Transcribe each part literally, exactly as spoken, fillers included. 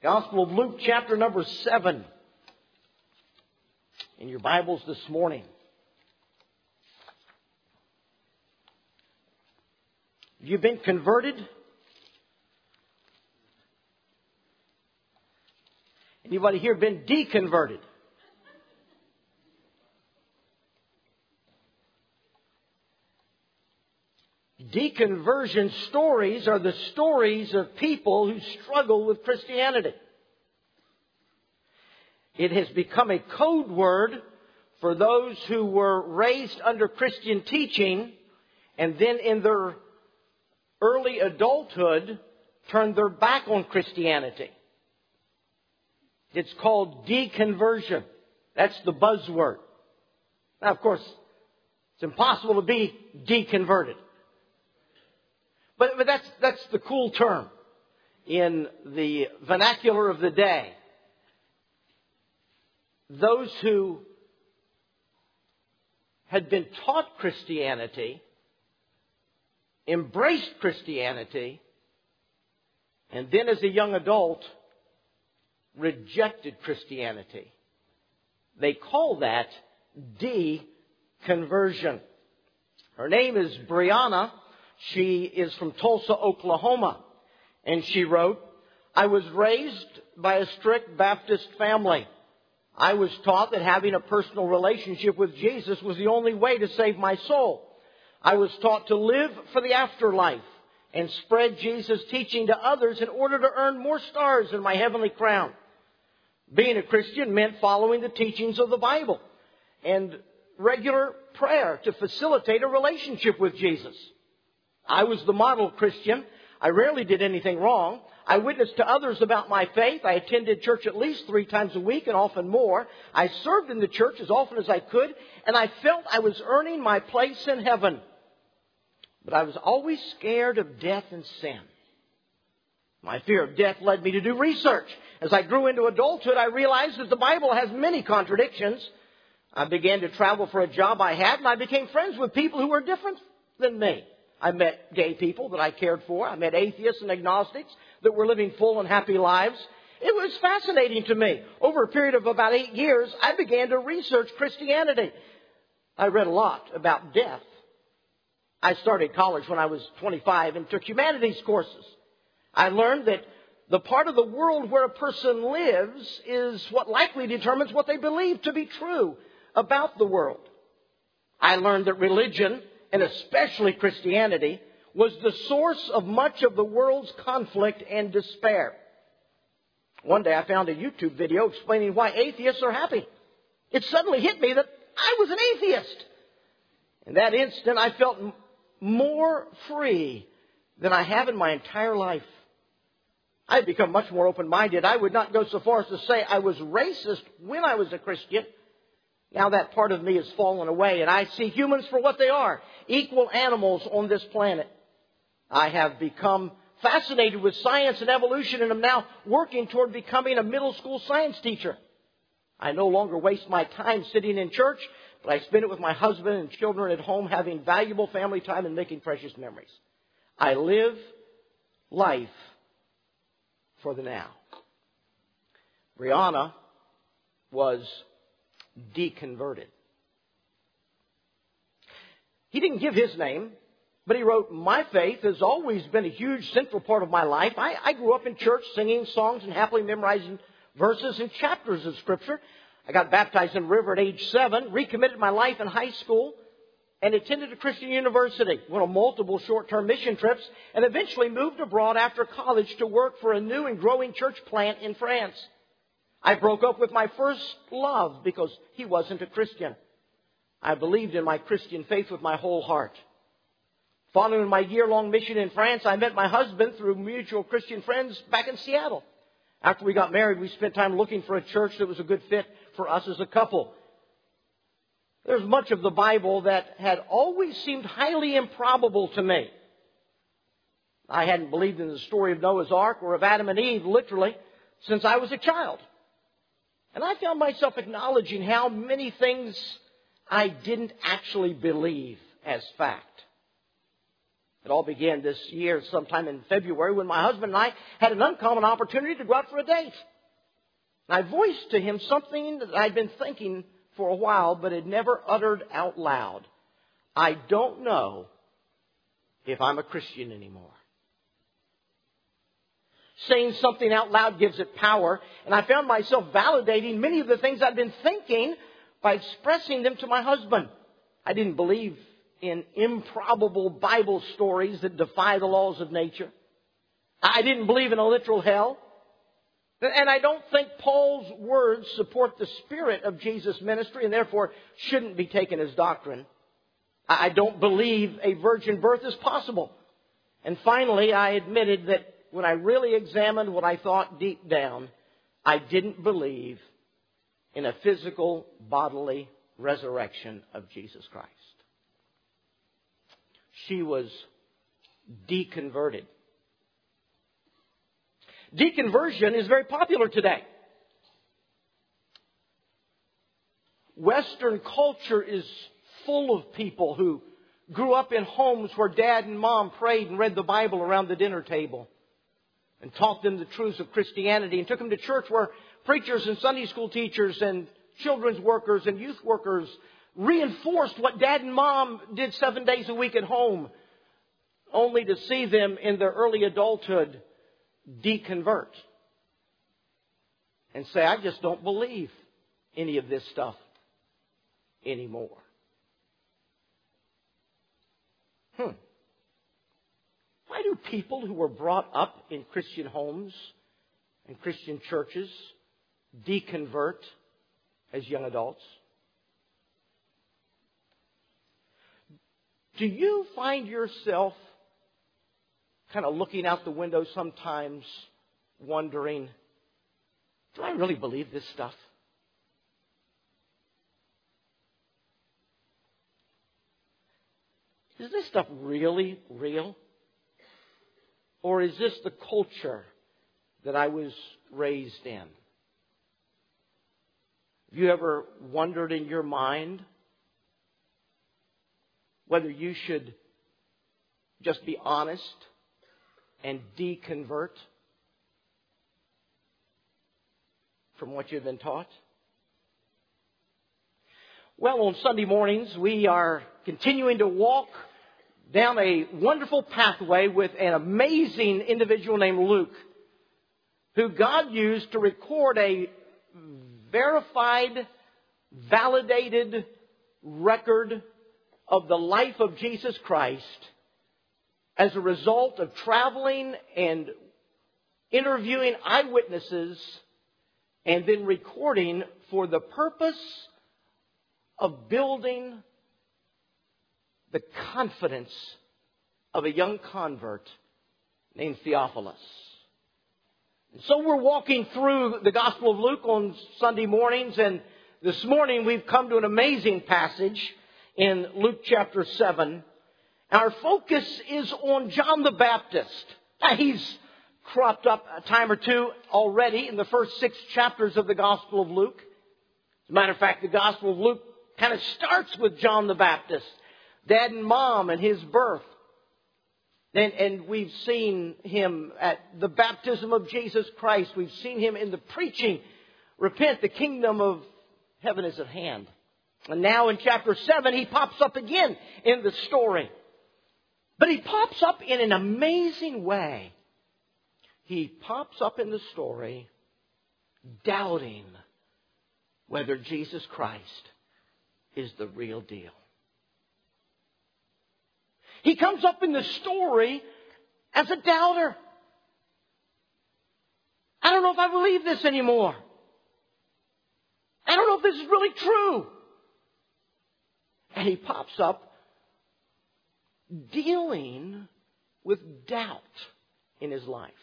Gospel of Luke, chapter number seven. In your Bibles this morning. Have you been converted? Anybody here been deconverted? Deconversion stories are the stories of people who struggle with Christianity. It has become a code word for those who were raised under Christian teaching and then in their early adulthood turned their back on Christianity. It's called deconversion. That's the buzzword. Now, of course, it's impossible to be deconverted. But, but that's, that's the cool term in the vernacular of the day. Those who had been taught Christianity, embraced Christianity, and then as a young adult, rejected Christianity. They call that deconversion. Her name is Brianna. She is from Tulsa, Oklahoma. And she wrote, I was raised by a strict Baptist family. I was taught that having a personal relationship with Jesus was the only way to save my soul. I was taught to live for the afterlife and spread Jesus' teaching to others in order to earn more stars in my heavenly crown. Being a Christian meant following the teachings of the Bible and regular prayer to facilitate a relationship with Jesus. I was the model Christian. I rarely did anything wrong. I witnessed to others about my faith. I attended church at least three times a week and often more. I served in the church as often as I could, and I felt I was earning my place in heaven. But I was always scared of death and sin. My fear of death led me to do research. As I grew into adulthood, I realized that the Bible has many contradictions. I began to travel for a job I had, and I became friends with people who were different than me. I met gay people that I cared for. I met atheists and agnostics that were living full and happy lives. It was fascinating to me. Over a period of about eight years, I began to research Christianity. I read a lot about death. I started college when I was twenty-five and took humanities courses. I learned that the part of the world where a person lives is what likely determines what they believe to be true about the world. I learned that religion, and especially Christianity, was the source of much of the world's conflict and despair. One day I found a YouTube video explaining why atheists are happy. It suddenly hit me that I was an atheist. In that instant, I felt m- more free than I have in my entire life. I had become much more open-minded. I would not go so far as to say I was racist when I was a Christian. Now that part of me has fallen away, and I see humans for what they are, equal animals on this planet. I have become fascinated with science and evolution and am now working toward becoming a middle school science teacher. I no longer waste my time sitting in church, but I spend it with my husband and children at home having valuable family time and making precious memories. I live life for the now. Brianna was deconverted. He didn't give his name, but he wrote, my faith has always been a huge central part of my life. I, I grew up in church singing songs and happily memorizing verses and chapters of Scripture. I got baptized in the river at age seven, recommitted my life in high school, and attended a Christian university, went on multiple short-term mission trips, and eventually moved abroad after college to work for a new and growing church plant in France. I broke up with my first love because he wasn't a Christian. I believed in my Christian faith with my whole heart. Following my year-long mission in France, I met my husband through mutual Christian friends back in Seattle. After we got married, we spent time looking for a church that was a good fit for us as a couple. There's much of the Bible that had always seemed highly improbable to me. I hadn't believed in the story of Noah's Ark or of Adam and Eve, literally, since I was a child. And I found myself acknowledging how many things I didn't actually believe as fact. It all began this year, sometime in February, when my husband and I had an uncommon opportunity to go out for a date. I voiced to him something that I'd been thinking for a while, but had never uttered out loud. I don't know if I'm a Christian anymore. Saying something out loud gives it power, and I found myself validating many of the things I'd been thinking by expressing them to my husband. I didn't believe in improbable Bible stories that defy the laws of nature. I didn't believe in a literal hell. And I don't think Paul's words support the spirit of Jesus' ministry and therefore shouldn't be taken as doctrine. I don't believe a virgin birth is possible. And finally, I admitted that when I really examined what I thought deep down, I didn't believe in a physical, bodily resurrection of Jesus Christ. She was deconverted. Deconversion is very popular today. Western culture is full of people who grew up in homes where dad and mom prayed and read the Bible around the dinner table and taught them the truths of Christianity and took them to church where preachers and Sunday school teachers and children's workers and youth workers reinforced what dad and mom did seven days a week at home, only to see them in their early adulthood deconvert and say, I just don't believe any of this stuff anymore. Hmm. Why do people who were brought up in Christian homes and Christian churches deconvert as young adults? Do you find yourself kind of looking out the window sometimes wondering, do I really believe this stuff? Is this stuff really real? Or is this the culture that I was raised in? Have you ever wondered in your mind whether you should just be honest and deconvert from what you've been taught? Well, on Sunday mornings, we are continuing to walk down a wonderful pathway with an amazing individual named Luke, who God used to record a verified, validated record of the life of Jesus Christ as a result of traveling and interviewing eyewitnesses and then recording for the purpose of building the confidence of a young convert named Theophilus. And so we're walking through the Gospel of Luke on Sunday mornings, and this morning we've come to an amazing passage in Luke chapter seven. Our focus is on John the Baptist. Now, he's cropped up a time or two already in the first six chapters of the Gospel of Luke. As a matter of fact, the Gospel of Luke kind of starts with John the Baptist, dad and mom and his birth. And, and we've seen him at the baptism of Jesus Christ. We've seen him in the preaching, repent, the kingdom of heaven is at hand. And now in chapter seven, he pops up again in the story. But he pops up in an amazing way. He pops up in the story doubting whether Jesus Christ is the real deal. He comes up in the story as a doubter. I don't know if I believe this anymore. I don't know if this is really true. And he pops up dealing with doubt in his life.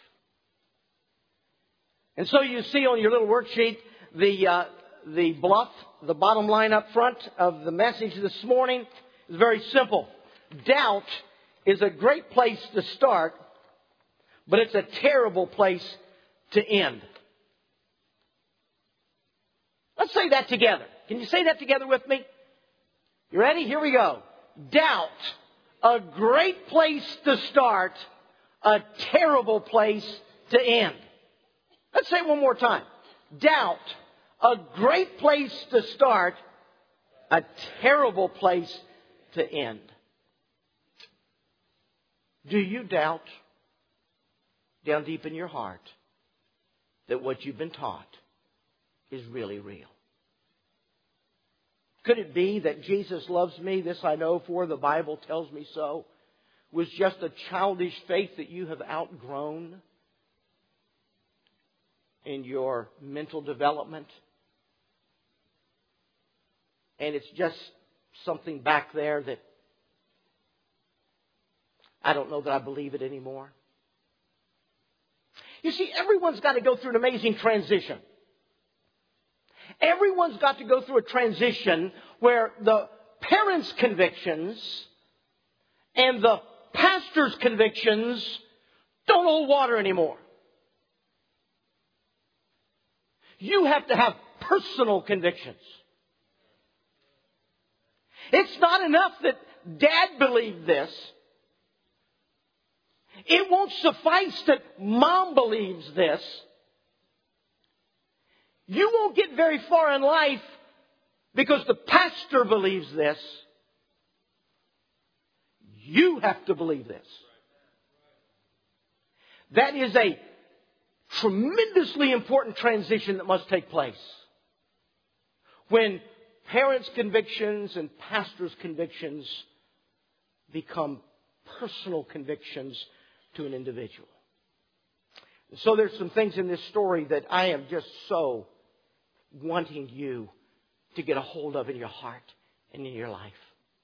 And so you see on your little worksheet the uh, the bluff, the bottom line up front of the message this morning is very simple. Doubt is a great place to start, but it's a terrible place to end. Let's say that together. Can you say that together with me? You ready? Here we go. Doubt, A great place to start, a terrible place to end. Let's say it one more time. Doubt, a great place to start, a terrible place to end. Do you doubt down deep in your heart that what you've been taught is really real? Could it be that Jesus loves me, this I know, for the Bible tells me so, was just a childish faith that you have outgrown in your mental development? And it's just something back there that I don't know that I believe it anymore. You see, everyone's got to go through an amazing transition. Everyone's got to go through a transition where the parents' convictions and the pastor's convictions don't hold water anymore. You have to have personal convictions. It's not enough that Dad believed this. It won't suffice that Mom believes this. You won't get very far in life because the pastor believes this. You have to believe this. That is a tremendously important transition that must take place. When parents' convictions and pastors' convictions become personal convictions to an individual. So there's some things in this story that I am just so wanting you to get a hold of in your heart and in your life.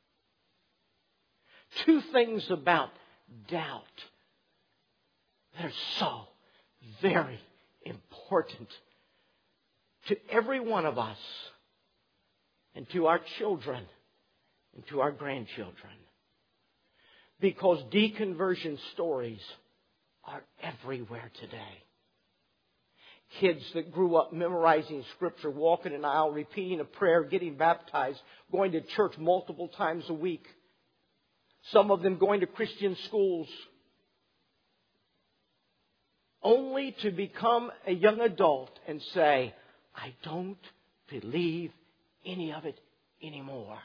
Two things about doubt that are so very important to every one of us and to our children and to our grandchildren. Because deconversion stories are everywhere today. Kids that grew up memorizing Scripture, walking an aisle, repeating a prayer, getting baptized, going to church multiple times a week. Some of them going to Christian schools. Only to become a young adult and say, I don't believe any of it anymore.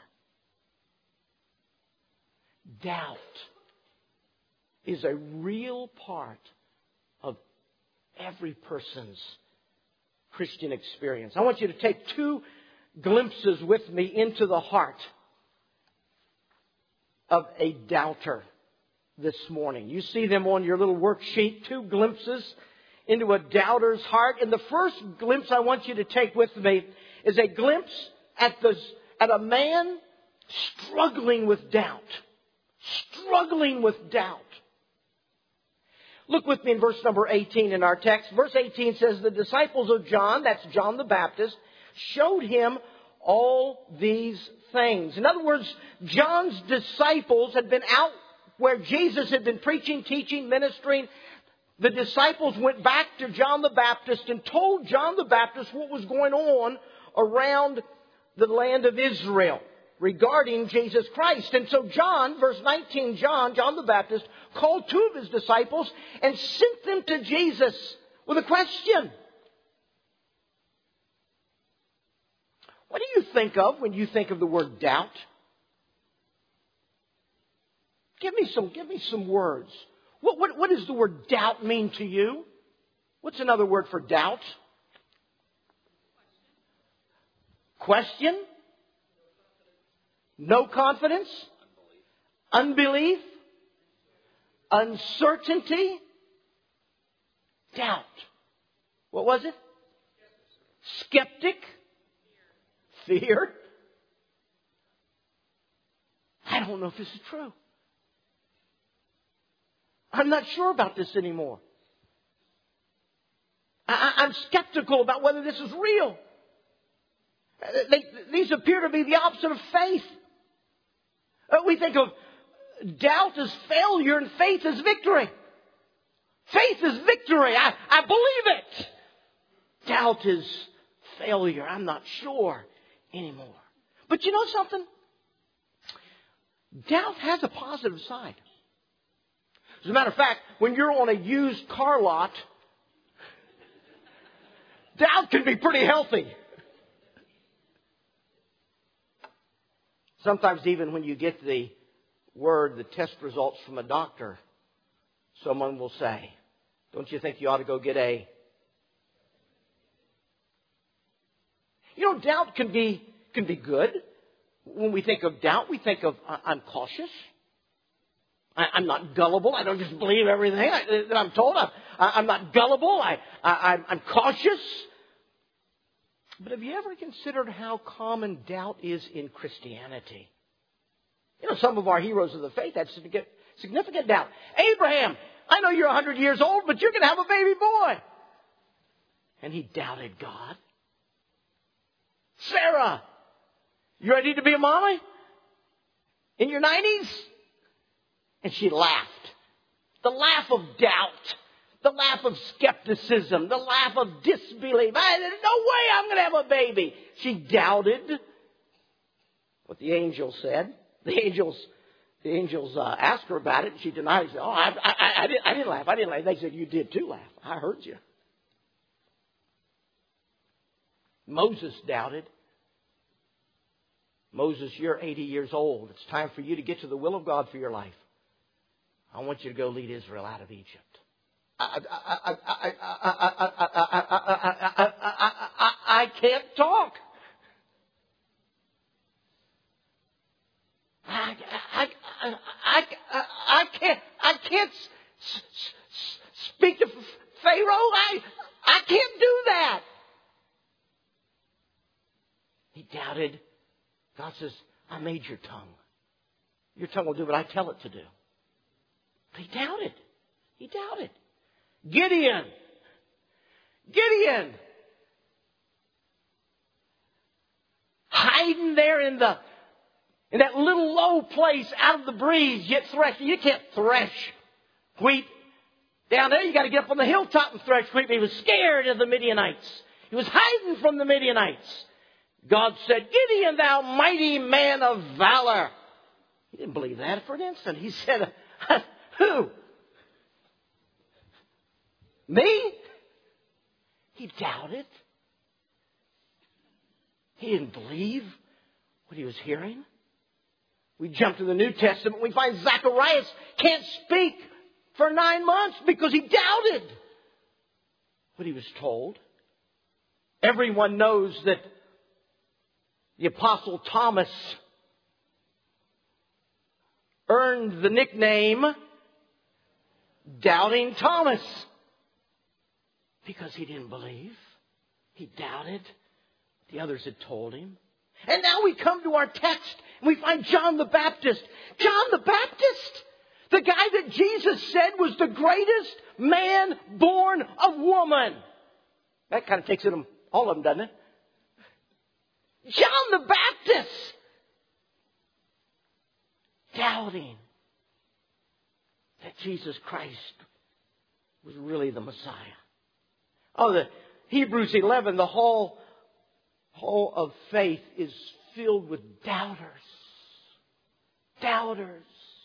Doubt is a real part of every person's Christian experience. I want you to take two glimpses with me into the heart of a doubter this morning. You see them on your little worksheet, two glimpses into a doubter's heart. And the first glimpse I want you to take with me is a glimpse at the at a man struggling with doubt. Struggling with doubt. Look with me in verse number eighteen in our text. Verse eighteen says, the disciples of John, that's John the Baptist, showed him all these things. In other words, John's disciples had been out where Jesus had been preaching, teaching, ministering. The disciples went back to John the Baptist and told John the Baptist what was going on around the land of Israel regarding Jesus Christ. And so John, verse nineteen, John, John the Baptist, called two of his disciples and sent them to Jesus with a question. What do you think of when you think of the word doubt? Give me some, give me some words. What, what, what does the word doubt mean to you? What's another word for doubt? Question? No confidence? Unbelief? Uncertainty? Doubt. What was it? Skeptic? Fear? I don't know if this is true. I'm not sure about this anymore. I, I'm skeptical about whether this is real. They, these appear to be the opposite of faith. Uh, we think of doubt as failure and faith as victory. Faith is victory. I, I believe it. Doubt is failure. I'm not sure anymore. But you know something? doubt has a positive side. As a matter of fact, when you're on a used car lot, doubt can be pretty healthy. Sometimes even when you get the word, the test results from a doctor, someone will say, don't you think you ought to go get a... You know, doubt can be, can be good. When we think of doubt, we think of, I'm cautious. I, I'm not gullible. I don't just believe everything I, that I'm told. I'm, I'm not gullible. I, I, I'm cautious. But have you ever considered how common doubt is in Christianity? You know, some of our heroes of the faith had significant, significant doubt. Abraham, I know you're one hundred years old, but you're going to have a baby boy. And he doubted God. Sarah, you ready to be a mommy? In your nineties? And she laughed. The laugh of doubt. The laugh of skepticism. The laugh of disbelief. I, there's no way I'm going to have a baby. She doubted what the angel said. The angels, the angels uh, asked her about it, and she denied it. She said, oh, I, I, I, didn't, I didn't laugh. I didn't laugh. They said, you did too laugh. I heard you. Moses doubted. Moses, you're eighty years old. It's time for you to get to the will of God for your life. I want you to go lead Israel out of Egypt. I can't talk. I, I, I, I, I can't, I can't speak to Pharaoh. I, I can't do that. He doubted. God says, I made your tongue. Your tongue will do what I tell it to do. But he doubted. He doubted. Gideon. Gideon. Hiding there in the in that little low place out of the breeze, yet threshing. You can't thresh wheat down there. You got to get up on the hilltop and thresh wheat. But he was scared of the Midianites. He was hiding from the Midianites. God said, Gideon, thou mighty man of valor. He didn't believe that for an instant. He said, who? Me? He doubted. He didn't believe what he was hearing. We jump to the New Testament. We find Zacharias can't speak for nine months because he doubted what he was told. Everyone knows that the Apostle Thomas earned the nickname Doubting Thomas because he didn't believe. He doubted what the others had told him. And now we come to our text and we find John the Baptist. John the Baptist, the guy that Jesus said was the greatest man born of woman. That kind of takes it all of them, doesn't it? John the Baptist, doubting that Jesus Christ was really the Messiah. Oh, the Hebrews eleven, the whole, whole of faith is filled with doubters. Doubters.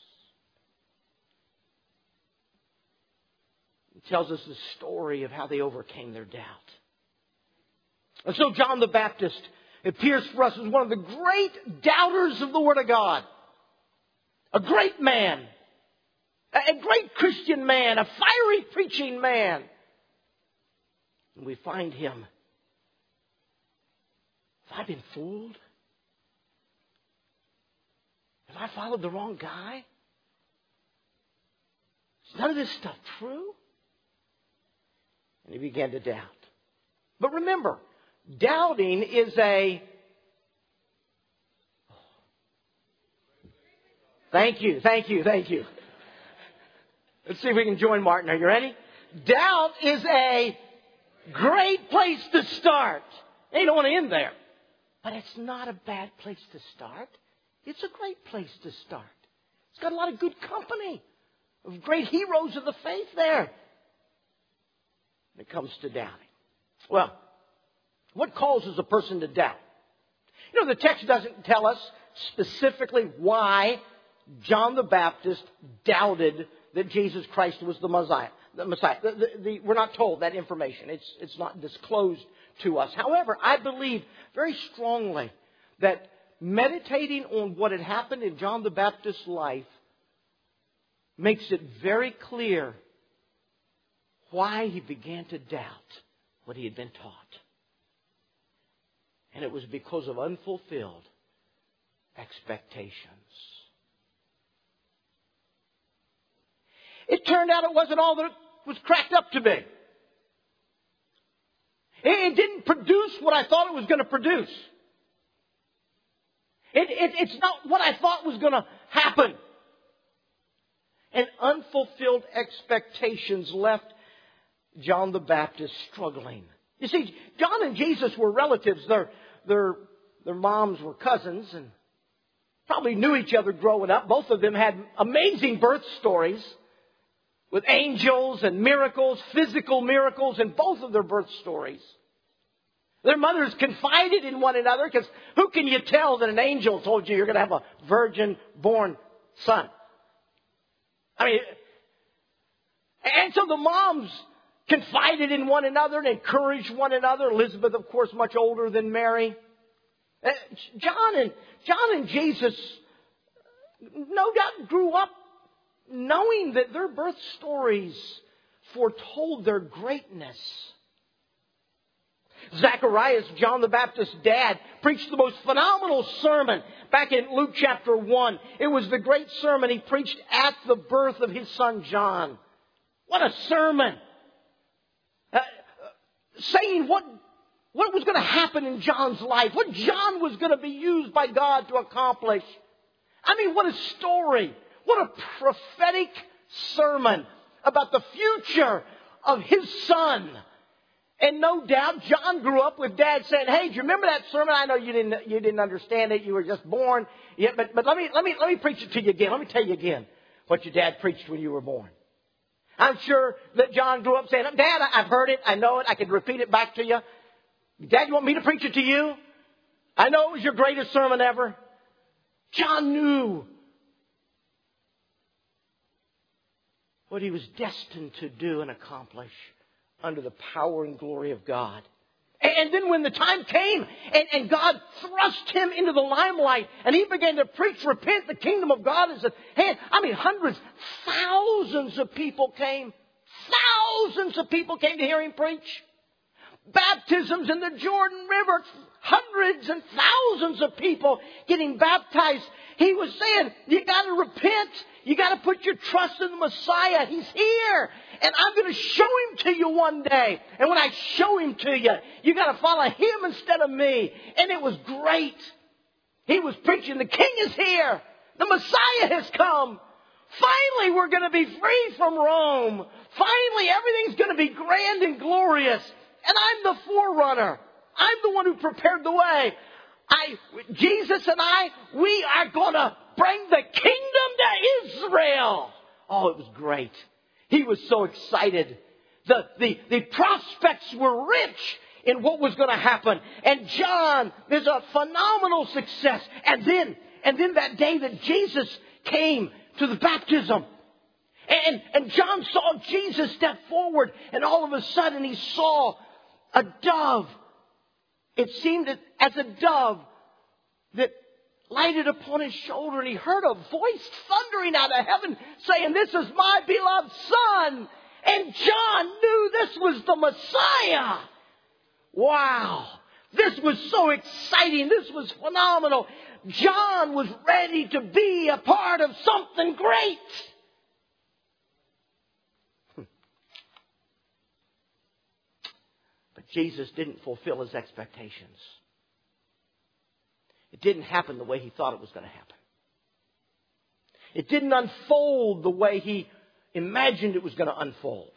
It tells us the story of how they overcame their doubt. And so John the Baptist appears for us as one of the great doubters of the Word of God. A great man. A great Christian man. A fiery preaching man. And we find him. Have I been fooled? Have I followed the wrong guy? Is none of this stuff true? And he began to doubt. But remember, doubting is a... Thank you, thank you, thank you. Let's see if we can join Martin. Are you ready? Doubt is a great place to start. You don't want to end there. But it's not a bad place to start. It's a great place to start. It's got a lot of good company of great heroes of the faith there. When it comes to doubting. Well, what causes a person to doubt? You know, the text doesn't tell us specifically why John the Baptist doubted that Jesus Christ was the Messiah. The Messiah. The, the, the, we're not told that information. It's, it's not disclosed to us. However, I believe very strongly that meditating on what had happened in John the Baptist's life makes it very clear why he began to doubt what he had been taught. And it was because of unfulfilled expectations. It turned out it wasn't all that it was cracked up to be. It, it didn't produce what I thought it was going to produce. It, it, it's not what I thought was going to happen. And unfulfilled expectations left John the Baptist struggling. You see, John and Jesus were relatives. Their, their, their moms were cousins and probably knew each other growing up. Both of them had amazing birth stories with angels and miracles, physical miracles in both of their birth stories. Their mothers confided in one another, because who can you tell that an angel told you you're going to have a virgin-born son? I mean, and so the moms confided in one another and encouraged one another. Elizabeth, of course, much older than Mary. John and John and Jesus, no doubt, grew up knowing that their birth stories foretold their greatness. Zacharias, John the Baptist's dad, preached the most phenomenal sermon back in Luke chapter one. It was the great sermon he preached at the birth of his son John. What a sermon! Uh, saying what, what was going to happen in John's life, what John was going to be used by God to accomplish. I mean, what a story! What a prophetic sermon about the future of his son. And no doubt John grew up with Dad saying, "Hey, do you remember that sermon? I know you didn't you didn't understand it. You were just born. Yeah, but but let me let me let me preach it to you again. Let me tell you again what your dad preached when you were born." I'm sure that John grew up saying, "Dad, I've heard it. I know it. I can repeat it back to you. Dad, you want me to preach it to you? I know it was your greatest sermon ever." John knew what he was destined to do and accomplish under the power and glory of God. And then when the time came and, and God thrust him into the limelight and he began to preach, "Repent, the kingdom of God is at hand." I mean, hundreds, thousands of people came. Thousands of people came to hear him preach. Baptisms in the Jordan River. Hundreds and thousands of people getting baptized. He was saying, you got to repent. You got to put your trust in the Messiah. He's here. And I'm going to show him to you one day. And when I show him to you, you got to follow him instead of me. And it was great. He was preaching, the King is here. The Messiah has come. Finally, we're going to be free from Rome. Finally, everything's going to be grand and glorious. And I'm the forerunner. I'm the one who prepared the way. I, Jesus and I, we are going to bring the kingdom to Israel. Oh, it was great. He was so excited. The, the, the prospects were rich in what was going to happen. And John, there's a phenomenal success. And then, and then that day that Jesus came to the baptism. And, and John saw Jesus step forward. And all of a sudden he saw a dove. It seemed that as a dove that lighted upon his shoulder, and he heard a voice thundering out of heaven saying, "This is my beloved Son." And John knew this was the Messiah. Wow. This was so exciting. This was phenomenal. John was ready to be a part of something great. But Jesus didn't fulfill his expectations. It didn't happen the way he thought it was going to happen. It didn't unfold the way he imagined it was going to unfold.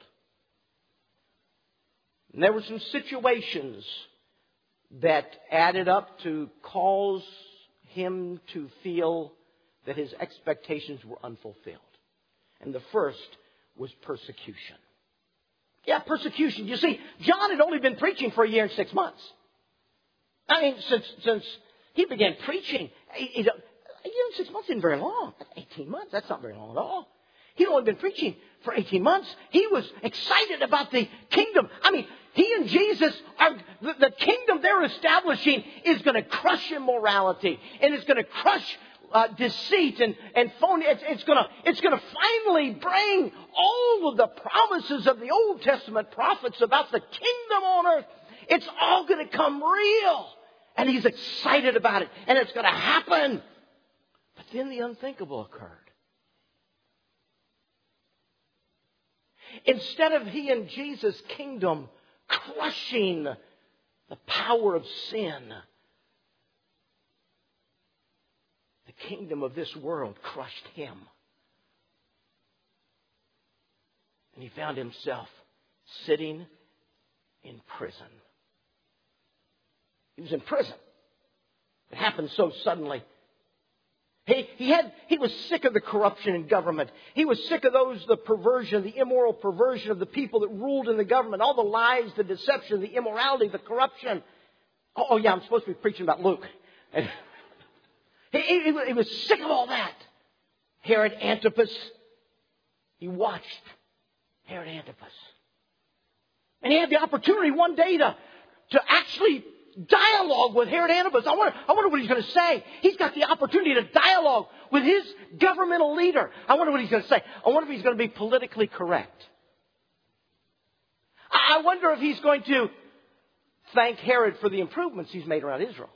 And there were some situations that added up to cause him to feel that his expectations were unfulfilled. And the first was persecution. Yeah, persecution. You see, John had only been preaching for a year and six months. I mean, since since he began preaching, he, he, you know, six months isn't very long. eighteen months, that's not very long at all. He'd only been preaching for eighteen months. He was excited about the kingdom. I mean, he and Jesus are, the, the kingdom they're establishing is going to crush immorality. And it's going to crush uh, deceit and, and phony. It's, it's going to, it's going to finally bring all of the promises of the Old Testament prophets about the kingdom on earth. It's all going to come real. And he's excited about it. And it's going to happen. But then the unthinkable occurred. Instead of he and Jesus' kingdom crushing the power of sin, the kingdom of this world crushed him. And he found himself sitting in prison. He was in prison. It happened so suddenly. He, he had, he was sick of the corruption in government. He was sick of those, the perversion, the immoral perversion of the people that ruled in the government. All the lies, the deception, the immorality, the corruption. Oh, oh yeah, I'm supposed to be preaching about Luke. And he, he, he was sick of all that. Herod Antipas, he watched Herod Antipas. And he had the opportunity one day to, to actually dialogue with Herod Antipas. I wonder, I wonder what he's going to say. He's got the opportunity to dialogue with his governmental leader. I wonder what he's going to say. I wonder if he's going to be politically correct. I wonder if he's going to thank Herod for the improvements he's made around Israel.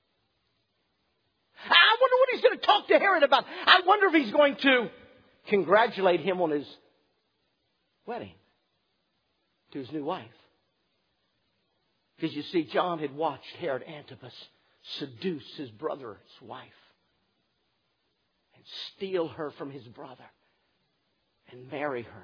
I wonder what he's going to talk to Herod about. I wonder if he's going to congratulate him on his wedding to his new wife. Because you see, John had watched Herod Antipas seduce his brother's wife and steal her from his brother and marry her.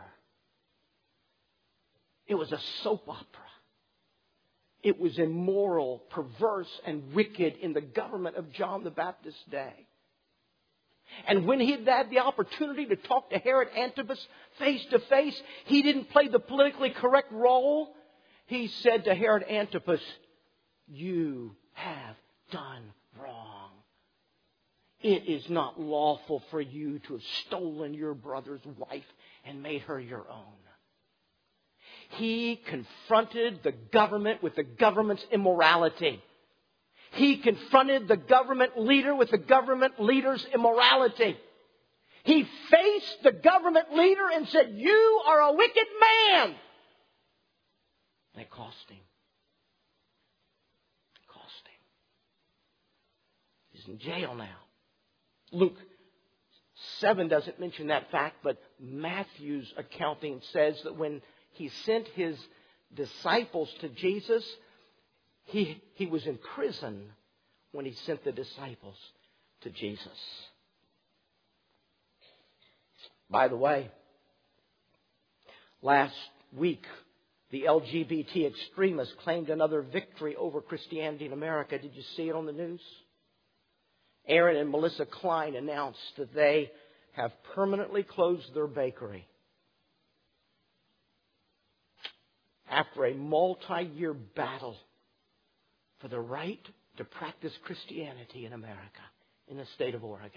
It was a soap opera. It was immoral, perverse, and wicked in the government of John the Baptist's day. And when he had had the opportunity to talk to Herod Antipas face to face, he didn't play the politically correct role. He said to Herod Antipas, "You have done wrong. It is not lawful for you to have stolen your brother's wife and made her your own." He confronted the government with the government's immorality. He confronted the government leader with the government leader's immorality. He faced the government leader and said, "You are a wicked man." And it cost him. It cost him. He's in jail now. Luke seven doesn't mention that fact, but Matthew's accounting says that when he sent his disciples to Jesus, he, he was in prison when he sent the disciples to Jesus. By the way, last week, the L G B T extremists claimed another victory over Christianity in America. Did you see it on the news? Aaron and Melissa Klein announced that they have permanently closed their bakery after a multi-year battle for the right to practice Christianity in America, in the state of Oregon.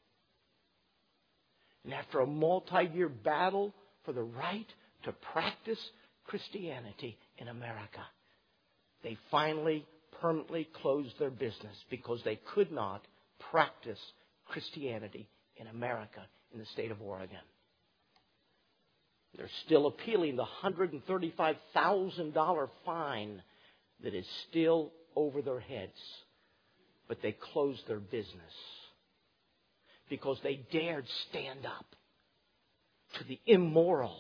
And after a multi-year battle for the right to practice Christianity in America, they finally permanently closed their business because they could not practice Christianity in America, in the state of Oregon. They're still appealing the one hundred thirty-five thousand dollars fine that is still over their heads. But they closed their business because they dared stand up to the immoral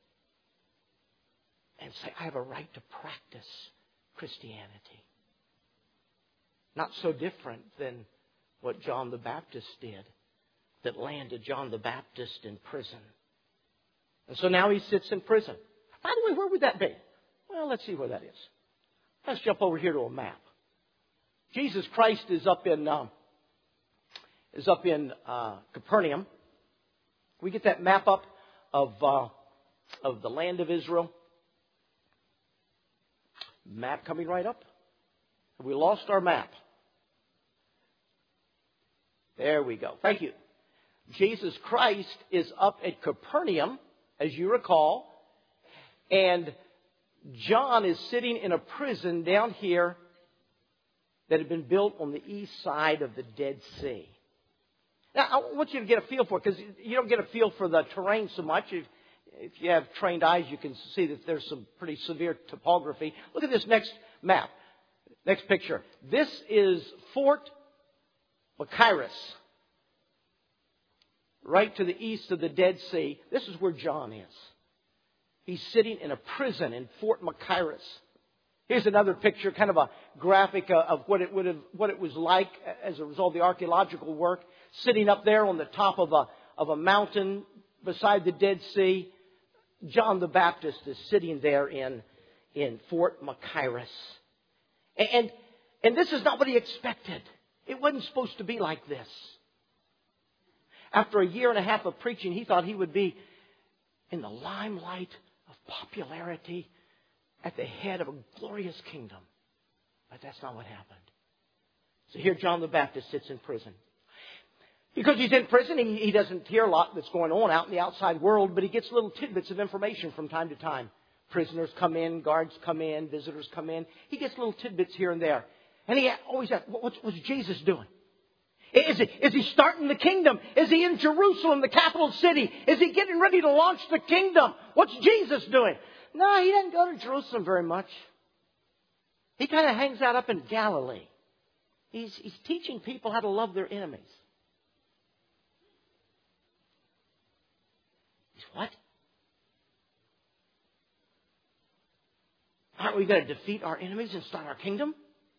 and say, "I have a right to practice Christianity." Not so different than what John the Baptist did, that landed John the Baptist in prison. And so now he sits in prison. By the way, where would that be? Well, let's see where that is. Let's jump over here to a map. Jesus Christ is up in uh, is up in uh, Capernaum. Can we get that map up of uh, of the land of Israel? Map coming right up. Have we lost our map? There we go. Thank you. Jesus Christ is up at Capernaum, as you recall, and John is sitting in a prison down here that had been built on the east side of the Dead Sea. Now, I want you to get a feel for it, because you don't get a feel for the terrain so much. If, if you have trained eyes, you can see that there's some pretty severe topography. Look at this next map, next picture. This is Fort Machaerus, right to the east of the Dead Sea. This is where John is. He's sitting in a prison in Fort Machaerus. Here's another picture, kind of a graphic of what it would have, what it was like as a result of the archaeological work. Sitting up there on the top of a of a mountain beside the Dead Sea, John the Baptist is sitting there in in Fort Machaerus, and and this is not what he expected. It wasn't supposed to be like this. After a year and a half of preaching, he thought he would be in the limelight of popularity, at the head of a glorious kingdom. But that's not what happened. So here John the Baptist sits in prison. Because he's in prison, he, he doesn't hear a lot that's going on out in the outside world, but he gets little tidbits of information from time to time. Prisoners come in, guards come in, visitors come in. He gets little tidbits here and there. And he always asks, what's, what's Jesus doing? Is he, is he starting the kingdom? Is he in Jerusalem, the capital city? Is he getting ready to launch the kingdom? What's Jesus doing? No, he doesn't go to Jerusalem very much. He kind of hangs out up in Galilee. He's, he's teaching people how to love their enemies. He's what? Aren't we going to defeat our enemies and start our kingdom?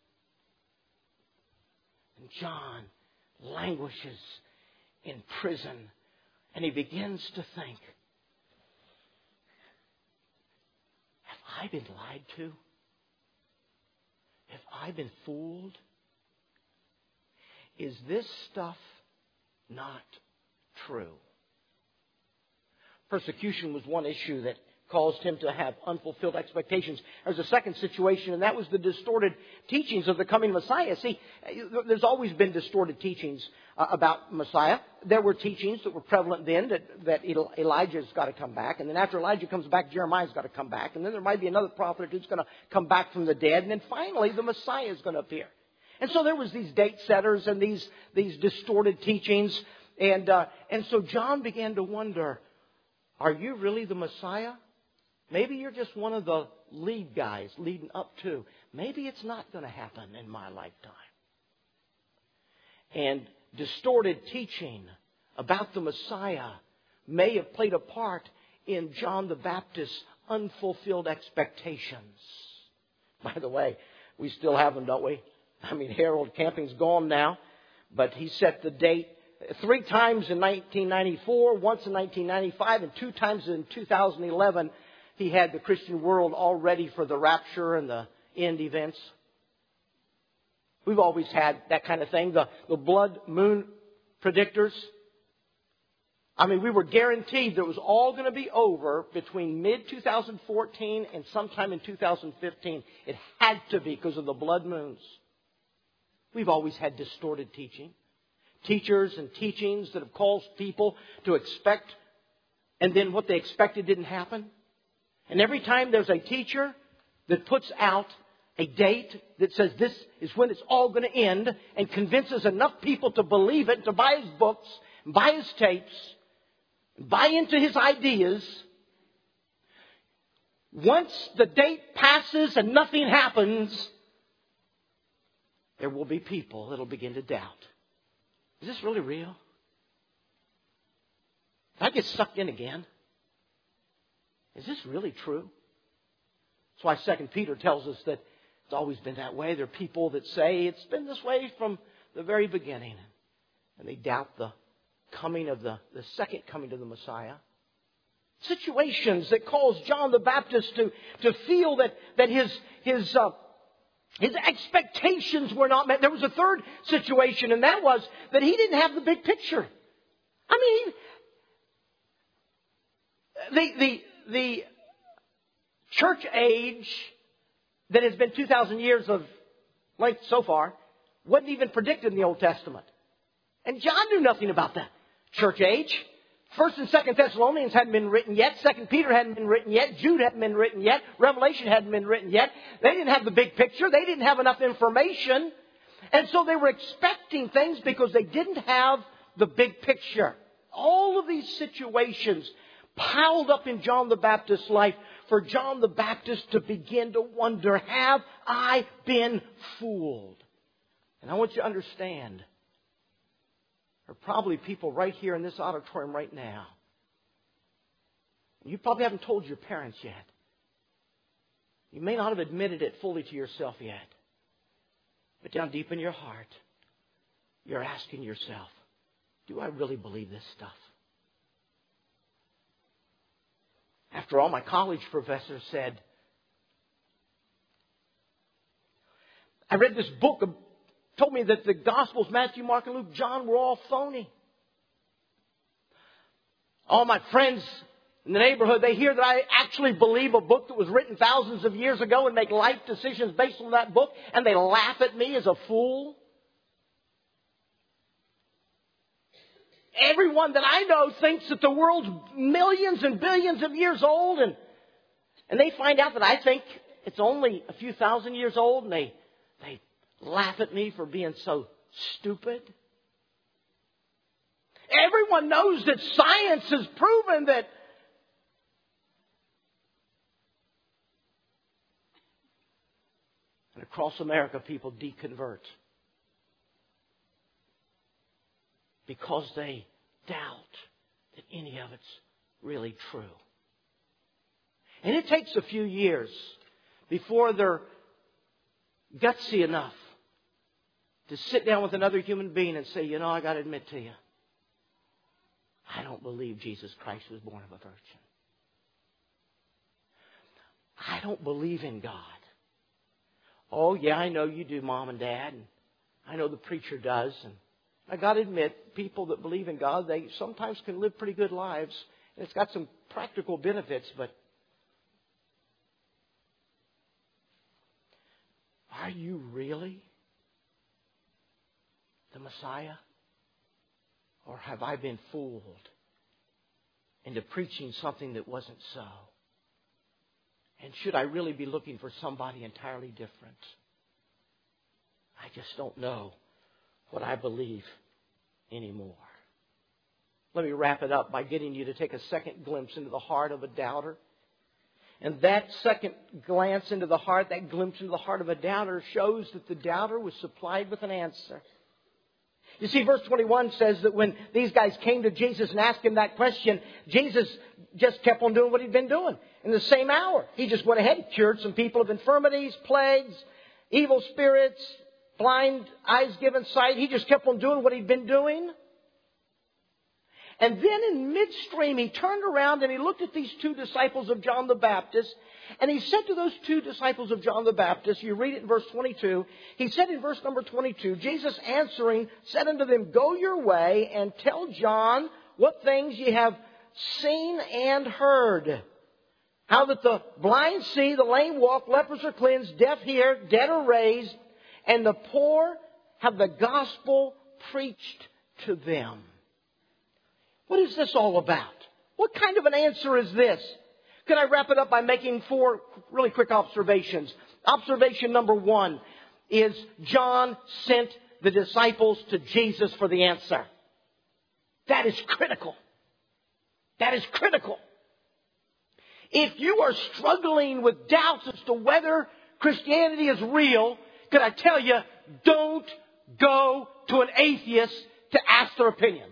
And John languishes in prison, and he begins to think, have I been lied to? Have I been fooled? Is this stuff not true? Persecution was one issue that caused him to have unfulfilled expectations. There's a second situation, and that was the distorted teachings of the coming Messiah. See, there's always been distorted teachings uh, about Messiah. There were teachings that were prevalent then that, that Elijah's got to come back. And then after Elijah comes back, Jeremiah's got to come back. And then there might be another prophet who's going to come back from the dead. And then finally, the Messiah is going to appear. And so there was these date setters and these, these distorted teachings. And, uh, and so John began to wonder, are you really the Messiah? Maybe you're just one of the lead guys leading up to. Maybe it's not going to happen in my lifetime. And distorted teaching about the Messiah may have played a part in John the Baptist's unfulfilled expectations. By the way, we still have them, don't we? I mean, Harold Camping's gone now, but he set the date three times in nineteen ninety-four, once in nineteen ninety-five, and two times in two thousand eleven. He had the Christian world all ready for the rapture and the end events. We've always had that kind of thing. The, the blood moon predictors. I mean, we were guaranteed that it was all going to be over between mid twenty fourteen and sometime in two thousand fifteen. It had to be because of the blood moons. We've always had distorted teaching. Teachers and teachings that have caused people to expect, and then what they expected didn't happen. And every time there's a teacher that puts out a date that says this is when it's all going to end and convinces enough people to believe it, to buy his books, buy his tapes, buy into his ideas, once the date passes and nothing happens, there will be people that will begin to doubt. Is this really real? Did I get sucked in again? Is this really true? That's why Second Peter tells us that it's always been that way. There are people that say it's been this way from the very beginning. And they doubt the coming of the, the second coming of the Messiah. Situations that cause John the Baptist to, to feel that, that his, his, uh, his expectations were not met. There was a third situation, and that was that he didn't have the big picture. I mean, the, the, the church age that has been two thousand years of length so far wasn't even predicted in the Old Testament. And John knew nothing about the church age. First and Second Thessalonians hadn't been written yet. Second Peter hadn't been written yet. Jude hadn't been written yet. Revelation hadn't been written yet. They didn't have the big picture. They didn't have enough information. And so they were expecting things because they didn't have the big picture. All of these situations piled up in John the Baptist's life for John the Baptist to begin to wonder, have I been fooled? And I want you to understand, there are probably people right here in this auditorium right now. You probably haven't told your parents yet. You may not have admitted it fully to yourself yet. But down deep in your heart, you're asking yourself, do I really believe this stuff? After all, my college professor said, I read this book, told me that the Gospels, Matthew, Mark, and Luke, John, were all phony. All my friends in the neighborhood, they hear that I actually believe a book that was written thousands of years ago and make life decisions based on that book, and they laugh at me as a fool. Everyone that I know thinks that the world's millions and billions of years old, and and they find out that I think it's only a few thousand years old, and they they laugh at me for being so stupid. Everyone knows that science has proven that and across America people deconvert because they doubt that any of it's really true. And it takes a few years before they're gutsy enough to sit down with another human being and say, you know, I got to admit to you, I don't believe Jesus Christ was born of a virgin. I don't believe in God. Oh, yeah, I know you do, Mom and Dad, and I know the preacher does, and I got to admit, people that believe in God, they sometimes can live pretty good lives. And it's got some practical benefits, but are you really the Messiah? Or have I been fooled into preaching something that wasn't so? And should I really be looking for somebody entirely different? I just don't know what I believe anymore. Let me wrap it up by getting you to take a second glimpse into the heart of a doubter. And that second glance into the heart, that glimpse into the heart of a doubter, shows that the doubter was supplied with an answer. You see, verse twenty-one says that when these guys came to Jesus and asked him that question, Jesus just kept on doing what he'd been doing. In the same hour, he just went ahead and cured some people of infirmities, plagues, evil spirits, blind eyes given sight. He just kept on doing what he'd been doing. And then in midstream, he turned around and he looked at these two disciples of John the Baptist. And he said to those two disciples of John the Baptist, you read it in verse twenty-two, he said in verse number twenty-two, Jesus answering said unto them, go your way and tell John what things ye have seen and heard. How that the blind see, the lame walk, lepers are cleansed, deaf hear, dead are raised, and the poor have the gospel preached to them. What is this all about? What kind of an answer is this? Can I wrap it up by making four really quick observations? Observation number one is John sent the disciples to Jesus for the answer. That is critical. That is critical. If you are struggling with doubts as to whether Christianity is real, can I tell you, don't go to an atheist to ask their opinion.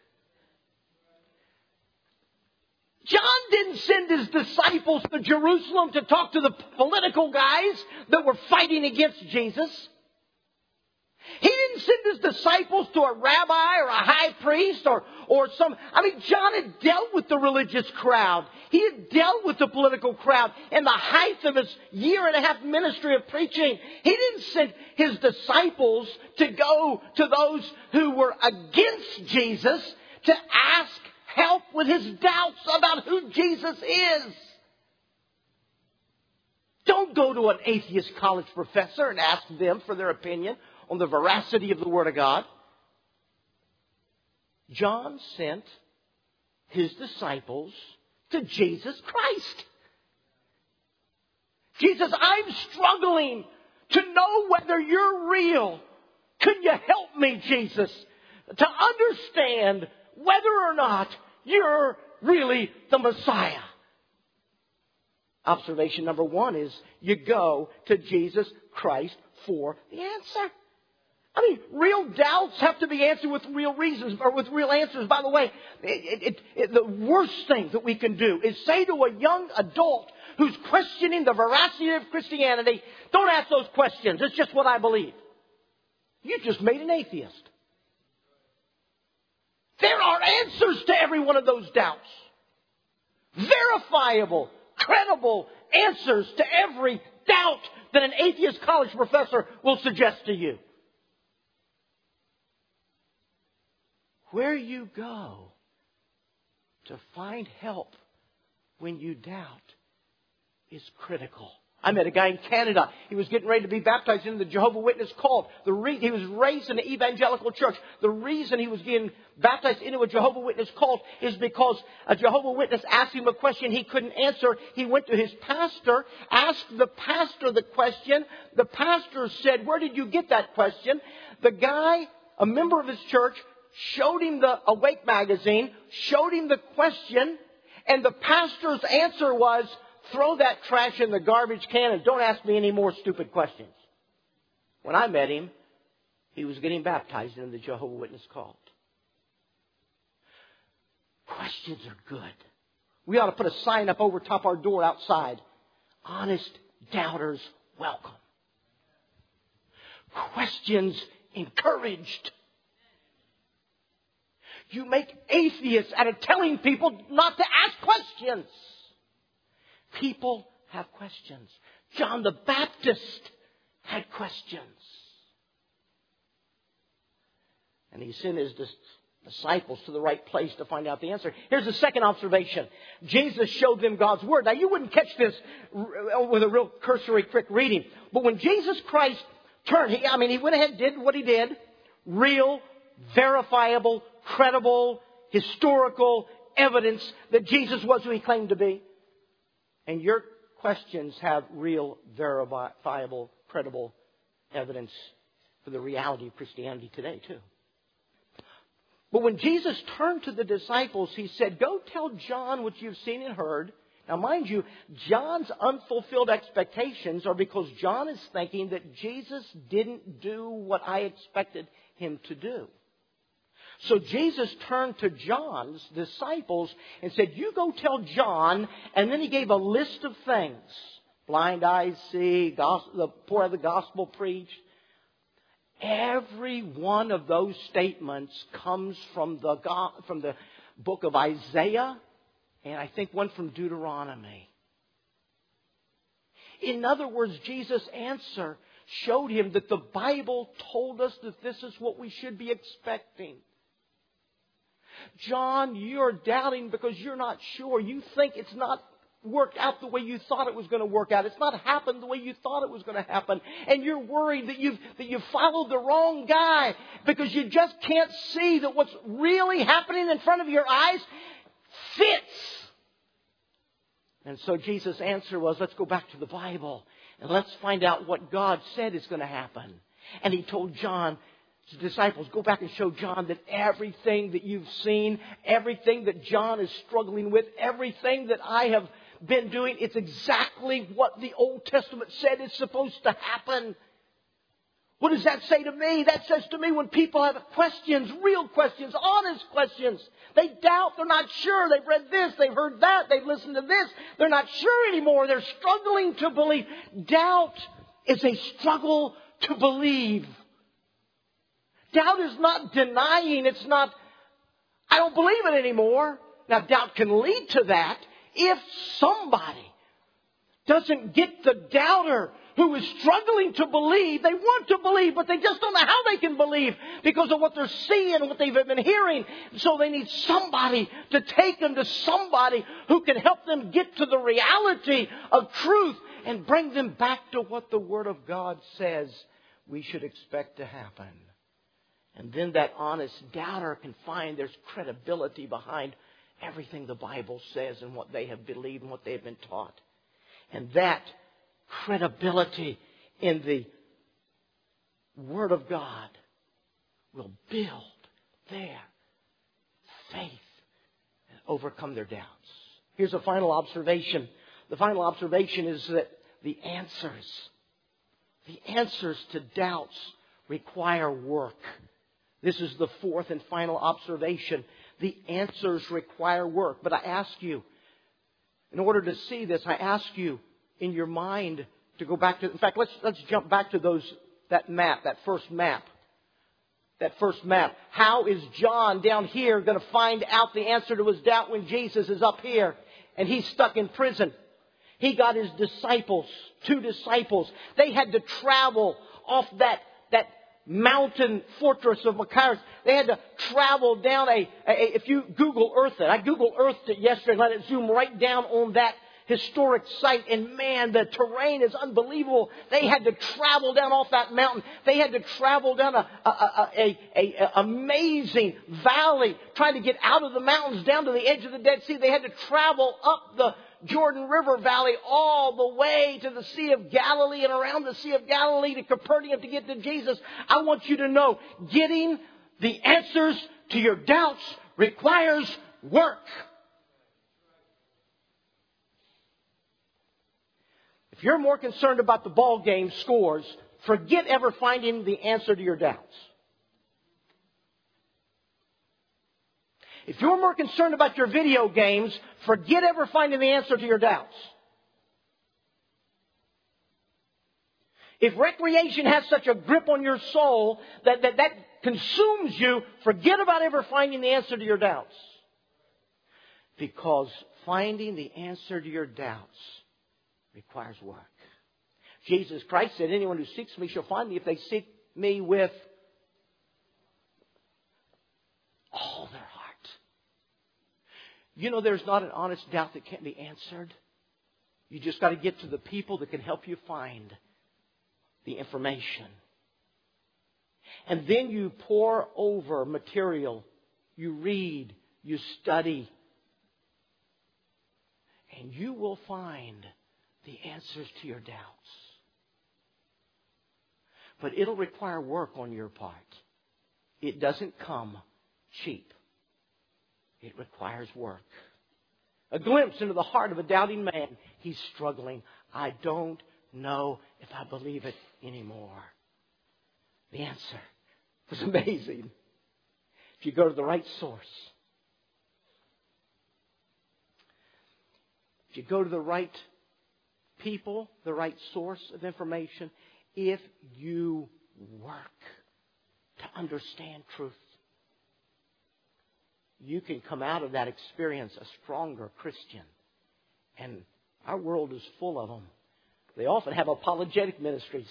John didn't send his disciples to Jerusalem to talk to the political guys that were fighting against Jesus. He didn't send his disciples to a rabbi or a high priest or, or some... I mean, John had dealt with the religious crowd. He had dealt with the political crowd in the height of his year and a half ministry of preaching. He didn't send his disciples to go to those who were against Jesus to ask help with his doubts about who Jesus is. Don't go to an atheist college professor and ask them for their opinion on the veracity of the Word of God. John sent his disciples to Jesus Christ. Jesus, I'm struggling to know whether you're real. Could you help me, Jesus, to understand whether or not you're really the Messiah? Observation number one is you go to Jesus Christ for the answer. I mean, real doubts have to be answered with real reasons or with real answers. By the way, it, it, it, the worst thing that we can do is say to a young adult who's questioning the veracity of Christianity, don't ask those questions. It's just what I believe. You just made an atheist. There are answers to every one of those doubts. Verifiable, credible answers to every doubt that an atheist college professor will suggest to you. Where you go to find help when you doubt is critical. I met a guy in Canada. He was getting ready to be baptized into the Jehovah's Witness cult. The re- he was raised in an evangelical church. The reason he was getting baptized into a Jehovah's Witness cult is because a Jehovah's Witness asked him a question he couldn't answer. He went to his pastor, asked the pastor the question. The pastor said, "Where did you get that question?" The guy, a member of his church, showed him the Awake magazine, showed him the question, and the pastor's answer was, "Throw that trash in the garbage can and don't ask me any more stupid questions." When I met him, he was getting baptized into the Jehovah's Witness cult. Questions are good. We ought to put a sign up over top our door outside. Honest doubters welcome. Questions encouraged. You make atheists out of telling people not to ask questions. People have questions. John the Baptist had questions. And he sent his disciples to the right place to find out the answer. Here's the second observation. Jesus showed them God's Word. Now, you wouldn't catch this with a real cursory, quick reading. But when Jesus Christ turned, he, I mean, he went ahead and did what he did. Real, verifiable, credible, historical evidence that Jesus was who he claimed to be. And your questions have real, verifiable, credible evidence for the reality of Christianity today, too. But when Jesus turned to the disciples, he said, "Go tell John what you've seen and heard." Now, mind you, John's unfulfilled expectations are because John is thinking that Jesus didn't do what I expected him to do. So Jesus turned to John's disciples and said, "You go tell John," and then he gave a list of things. Blind eyes see, gospel, the poor of the gospel preached. Every one of those statements comes from the, from the book of Isaiah, and I think one from Deuteronomy. In other words, Jesus' answer showed him that the Bible told us that this is what we should be expecting. John, you're doubting because you're not sure. You think it's not worked out the way you thought it was going to work out. It's not happened the way you thought it was going to happen. And you're worried that you've, that you've followed the wrong guy because you just can't see that what's really happening in front of your eyes fits. And so Jesus' answer was, let's go back to the Bible and let's find out what God said is going to happen. And he told John, his disciples, go back and show John that everything that you've seen, everything that John is struggling with, everything that I have been doing, it's exactly what the Old Testament said is supposed to happen. What does that say to me? That says to me when people have questions, real questions, honest questions. They doubt, they're not sure. They've read this, they've heard that, they've listened to this. They're not sure anymore. They're struggling to believe. Doubt is a struggle to believe. Doubt is not denying. It's not, I don't believe it anymore. Now, doubt can lead to that if somebody doesn't get the doubter who is struggling to believe. They want to believe, but they just don't know how they can believe because of what they're seeing and what they've been hearing. So they need somebody to take them to somebody who can help them get to the reality of truth and bring them back to what the Word of God says we should expect to happen. And then that honest doubter can find there's credibility behind everything the Bible says and what they have believed and what they have been taught. And that credibility in the Word of God will build their faith and overcome their doubts. Here's a final observation. The final observation is that the answers, the answers to doubts require work. This is the fourth and final observation. The answers require work. But I ask you, in order to see this, I ask you in your mind to go back to, in fact, let's, let's jump back to those, that map, that first map. That first map. How is John down here going to find out the answer to his doubt when Jesus is up here and he's stuck in prison? He got his disciples, two disciples. They had to travel off that, that mountain fortress of Machaerus. They had to travel down a, a, if you Google Earth it. I Google Earthed it yesterday and let it zoom right down on that historic site. And man, the terrain is unbelievable. They had to travel down off that mountain. They had to travel down a, a, a, a, a, a amazing valley, trying to get out of the mountains down to the edge of the Dead Sea. They had to travel up the Jordan River Valley all the way to the Sea of Galilee and around the Sea of Galilee to Capernaum to get to Jesus. I want you to know, getting the answers to your doubts requires work. If you're more concerned about the ball game scores, forget ever finding the answer to your doubts. If you're more concerned about your video games, forget ever finding the answer to your doubts. If recreation has such a grip on your soul that, that that consumes you, forget about ever finding the answer to your doubts. Because finding the answer to your doubts requires work. Jesus Christ said, anyone who seeks me shall find me if they seek me with all their heart. You know, there's not an honest doubt that can't be answered. You just got to get to the people that can help you find the information. And then you pour over material. You read. You study. And you will find the answers to your doubts. But it'll require work on your part. It doesn't come cheap. It requires work. A glimpse into the heart of a doubting man. He's struggling. I don't know if I believe it anymore. The answer was amazing. If you go to the right source. If you go to the right people, the right source of information, if you work to understand truth, you can come out of that experience a stronger Christian. And our world is full of them. They often have apologetic ministries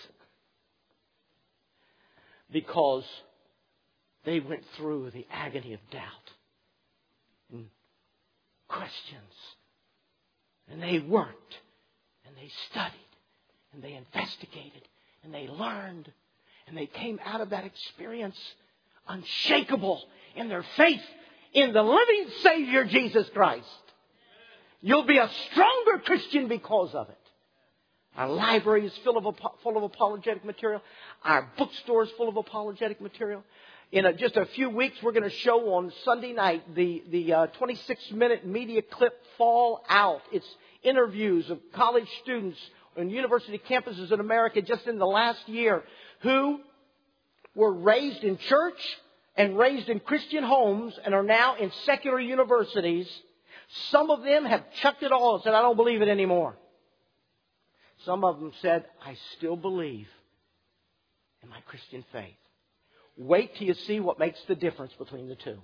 because they went through the agony of doubt and questions. And they worked and they studied and they investigated and they learned. And they came out of that experience unshakable in their faith in the living Savior, Jesus Christ. You'll be a stronger Christian because of it. Our library is full of, full of apologetic material. Our bookstore is full of apologetic material. In a, just a few weeks, we're going to show on Sunday night the, the uh, twenty-six minute media clip Fall Out. It's interviews of college students on university campuses in America just in the last year who were raised in church and raised in Christian homes and are now in secular universities. Some of them have chucked it all and said, I don't believe it anymore. Some of them said, I still believe in my Christian faith. Wait till you see what makes the difference between the two.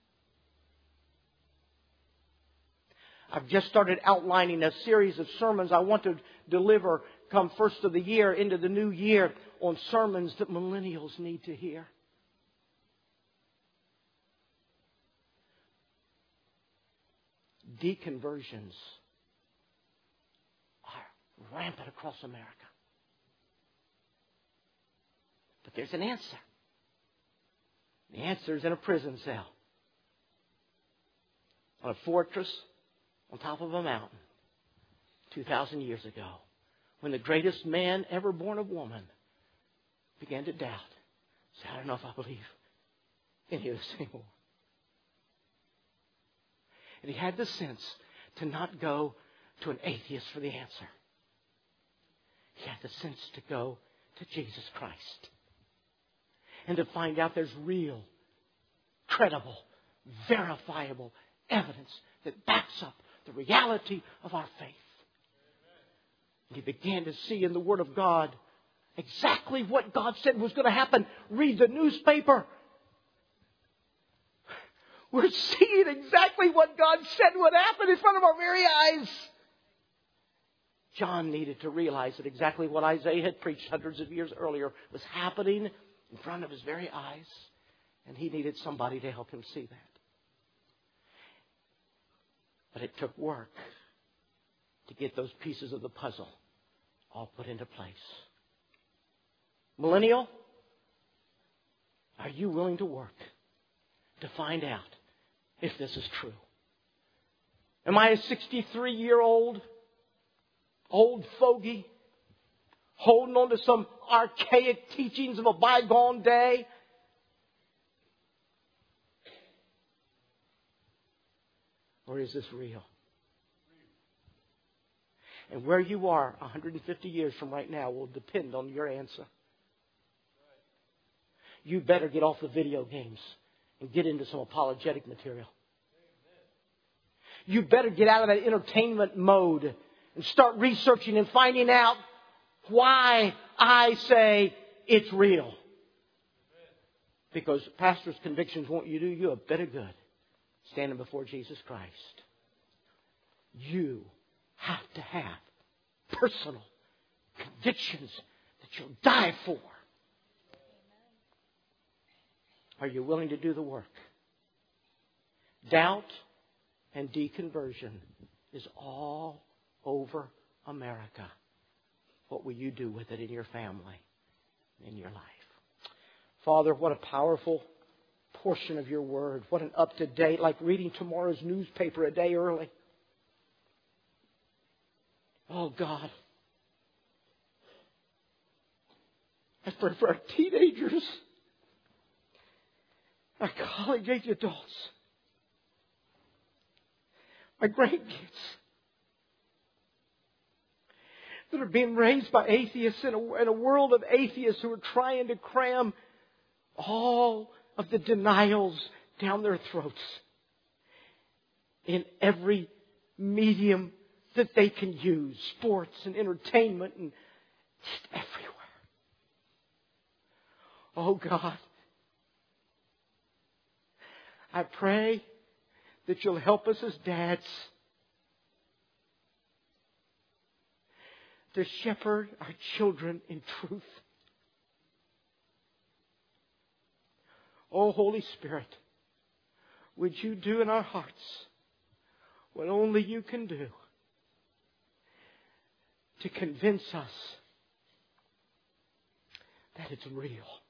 I've just started outlining a series of sermons I want to deliver come first of the year into the new year on sermons that millennials need to hear. Deconversions are rampant across America. But there's an answer. The answer is in a prison cell. On a fortress on top of a mountain. two thousand years ago. When the greatest man ever born of woman began to doubt. Say, I don't know if I believe any of this anymore. And he had the sense to not go to an atheist for the answer. He had the sense to go to Jesus Christ. And to find out there's real, credible, verifiable evidence that backs up the reality of our faith. And he began to see in the Word of God exactly what God said was going to happen. Read the newspaper. We're seeing exactly what God said would happen in front of our very eyes. John needed to realize that exactly what Isaiah had preached hundreds of years earlier was happening in front of his very eyes. And he needed somebody to help him see that. But it took work to get those pieces of the puzzle all put into place. Millennial, are you willing to work to find out if this is true? Am I a sixty-three-year-old, old fogey, holding on to some archaic teachings of a bygone day? Or is this real? And where you are one hundred fifty years from right now will depend on your answer. You better get off the video games and get into some apologetic material. You better get out of that entertainment mode and start researching and finding out why I say it's real. Because pastor's convictions won't you do you a bit of good standing before Jesus Christ. You have to have personal convictions that you'll die for. Are you willing to do the work? Doubt and deconversion is all over America. What will you do with it in your family, in your life? Father, what a powerful portion of your word. What an up-to-date, like reading tomorrow's newspaper a day early. Oh, God. I pray for our teenagers, our college-age adults, my grandkids that are being raised by atheists in a, in a world of atheists who are trying to cram all of the denials down their throats in every medium that they can use, sports and entertainment and just everywhere. Oh God, I pray that you'll help us as dads to shepherd our children in truth. Oh, Holy Spirit, would you do in our hearts what only you can do to convince us that it's real.